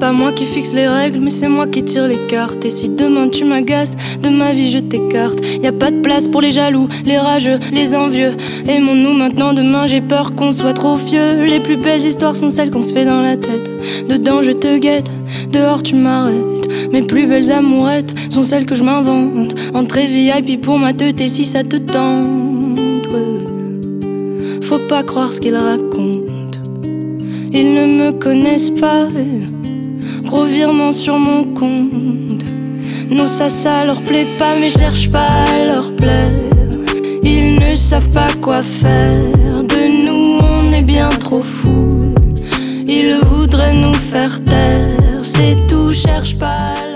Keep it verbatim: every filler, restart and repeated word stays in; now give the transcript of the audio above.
pas moi qui fixe les règles, mais c'est moi qui tire les cartes. Et si demain tu m'agaces, de ma vie je t'écarte. Y a pas de place pour les jaloux, les rageux, les envieux. Aimons-nous maintenant, demain j'ai peur qu'on soit trop vieux. Les plus belles histoires sont celles qu'on se fait dans la tête. Dedans je te guette, dehors tu m'arrêtes. Mes plus belles amourettes sont celles que je m'invente. Entrée V I P pour ma teute et si ça te tente, ouais. Faut pas croire ce qu'ils racontent, ils ne me connaissent pas. Gros virement sur mon compte. Non ça, ça leur plaît pas, mais cherche pas à leur plaire. Ils ne savent pas quoi faire. De nous on est bien trop fous. Ils voudraient nous faire taire. C'est tout, cherche pas à